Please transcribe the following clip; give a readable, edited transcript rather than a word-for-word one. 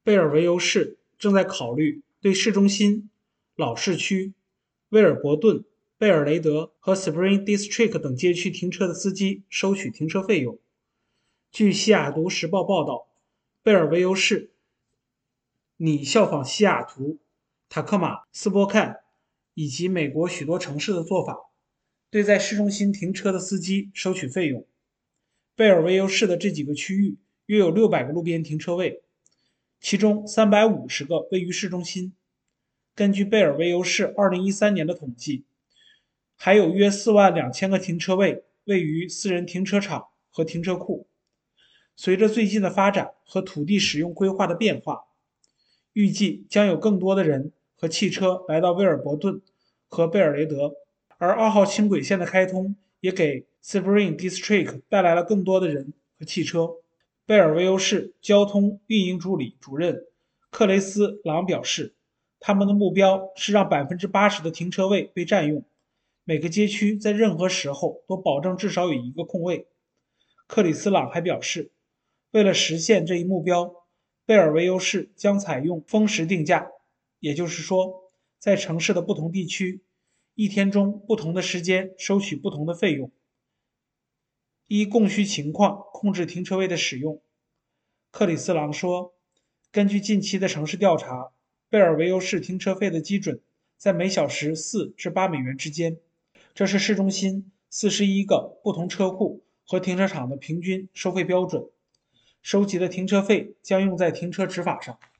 贝尔维尤市正在考虑对市中心、老市区、威尔伯顿、贝尔雷德和 Spring District 等街区停车的司机收取停车费用。据西雅图时报报道，贝尔维尤市拟效仿西雅图、塔克马、斯波坎以及美国许多城市的做法，对在市中心停车的司机收取费用。贝尔维尤市的这几个区域约有600个路边停车位，其中350个位于市中心。根据贝尔维尤市2013年的统计，还有约42000个停车位位于私人停车场和停车库。随着最近的发展和土地使用规划的变化，预计将有更多的人和汽车来到威尔伯顿和贝尔雷德，而2号轻轨线的开通也给 Spring District 带来了更多的人和汽车。贝尔维尤市交通运营助理主任克雷斯·朗表示，他们的目标是让80%的停车位被占用，每个街区在任何时候都保证至少有一个空位。克里斯朗还表示，为了实现这一目标，贝尔维尤市将采用峰时定价，也就是说，在城市的不同地区，一天中不同的时间收取不同的费用，依供需情况控制停车位的使用。克里斯朗说，根据近期的城市调查，贝尔维尤市停车费的基准在每小时4至8美元之间，这是市中心41个不同车库和停车场的平均收费标准。收集的停车费将用在停车执法上。